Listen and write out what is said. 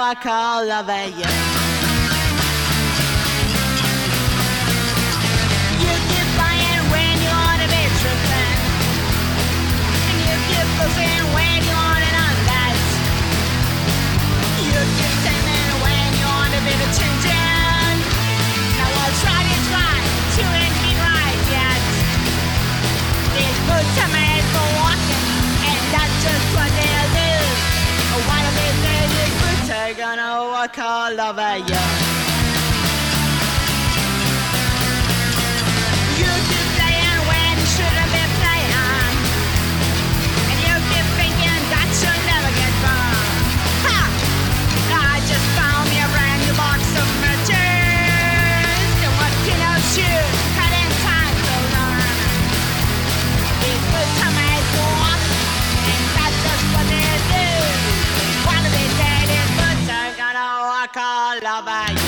walk all over you. You keep buying when you ought to be tripping, and you keep losing when you ought to not that. You keep taming when you ought to be the changing. Now I'll try to ain't been right yet. These boots are made for walking, and that's just what they'll do. One of these days, these boots are gonna walk all over you. You keep playing when you shouldn't be playing, and you keep thinking that you'll never get burned. Ha! I just found me a brand new box of matches. And what shoes cut in time to learn. These boots are made for walking, and that's just what they do. One of these days, these boots are gonna walk all over you.